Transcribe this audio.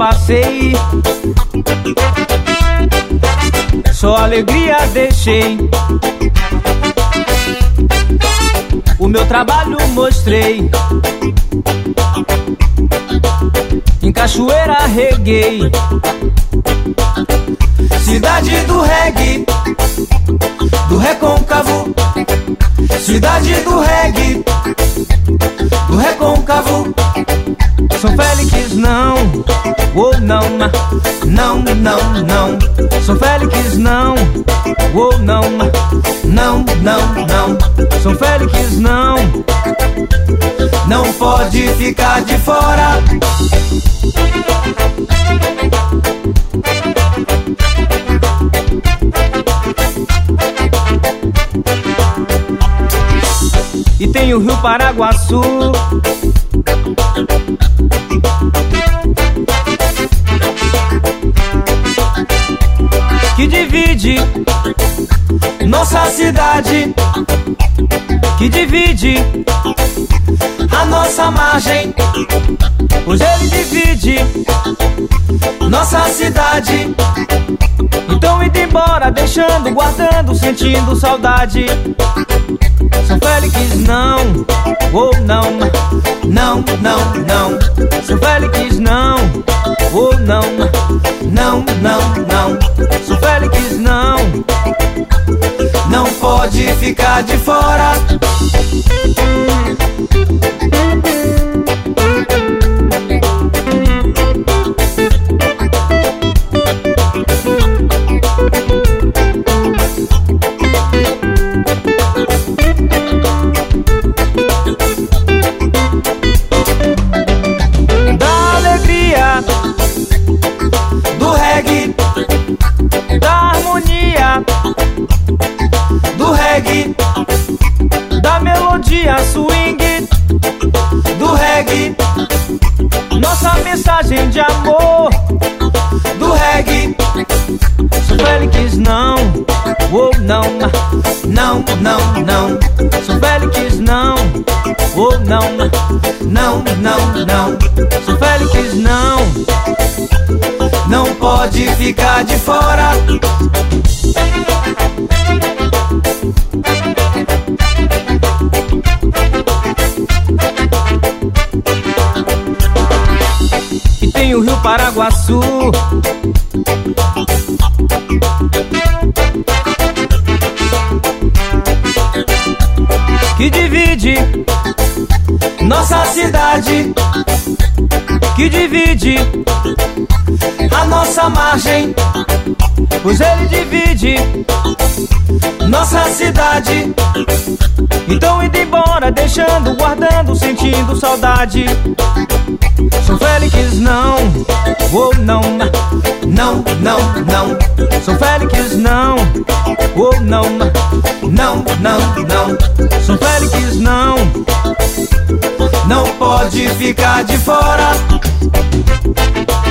passei, só alegria deixei. O meu trabalho mostrei, em cachoeira reguei. Cidade do reggae, do recôncavo. Cidade do reggae, do recôncavo. São Félix não, oh não, não, não, não. São Félix não, oh não, não, não, não. São Félix não, não pode ficar de fora. E tem o Rio Paraguaçu, que divide nossa cidade, que divide a nossa margem. Hoje ele divide nossa cidade. Então indo embora, deixando, guardando, sentindo saudade. São Félix não, oh não, não, não, não. São Félix não, oh não, não, não, não. São Félix não, não pode ficar de fora. Da melodia swing do reggae, nossa mensagem de amor do reggae. São Félix não, oh não, não, não, não. São Félix não, oh não, não, não, não. São Félix não, não pode ficar de fora. E tem o Rio Paraguaçu, que divide nossa cidade, que divide a nossa margem. Pois ele divide nossa cidade. Então indo embora, deixando, guardando, sentindo saudade. São Félix não, oh não, não, não, não. São Félix não, oh não, não, não, não. São Félix não, não pode ficar de fora.